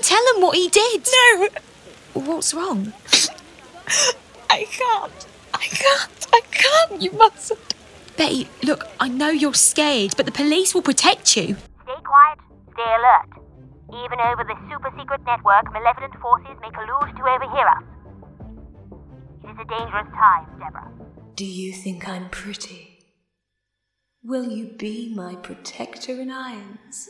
tell them what he did. No! What's wrong? I can't. You mustn't. Betty, look, I know you're scared, but the police will protect you. Stay quiet, stay alert. Even over the super-secret network, malevolent forces may collude to overhear us. It is a dangerous time, Deborah. Do you think I'm pretty? Will you be my protector in irons?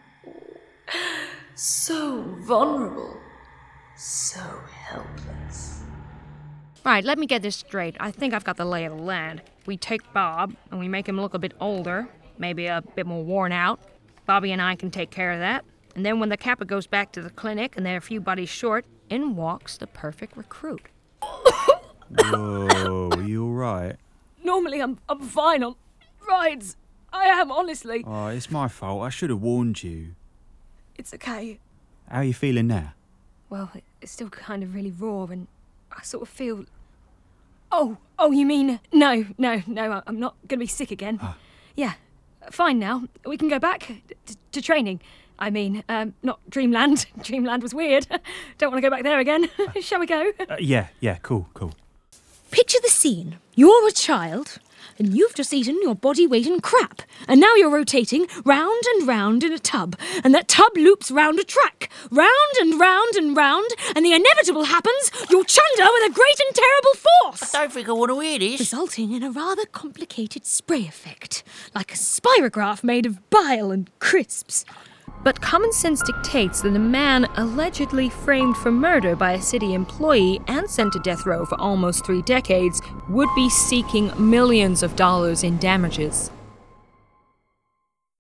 So vulnerable, so helpless. Right, let me get this straight. I think I've got the lay of the land. We take Bob, and we make him look a bit older, maybe a bit more worn out. Bobby and I can take care of that. And then when the Kappa goes back to the clinic and they're a few buddies short, in walks the perfect recruit. Whoa, are you alright? Normally I'm fine on rides. I am, honestly. Oh, it's my fault. I should have warned you. It's okay. How are you feeling now? Well, it's still kind of really raw, and I sort of feel... Oh, you mean... No, I'm not going to be sick again. Yeah, fine now. We can go back to training. I mean, not Dreamland. Dreamland was weird. Don't want to go back there again. Shall we go? Yeah, cool. Picture the scene. You're a child, and you've just eaten your body weight in crap, and now you're rotating round and round in a tub, and that tub loops round a track, round and round and round, and the inevitable happens, you'll chunder with a great and terrible force! I don't think I want to hear this. Resulting in a rather complicated spray effect, like a spirograph made of bile and crisps. But common sense dictates that a man allegedly framed for murder by a city employee and sent to death row for almost 3 decades would be seeking millions of dollars in damages.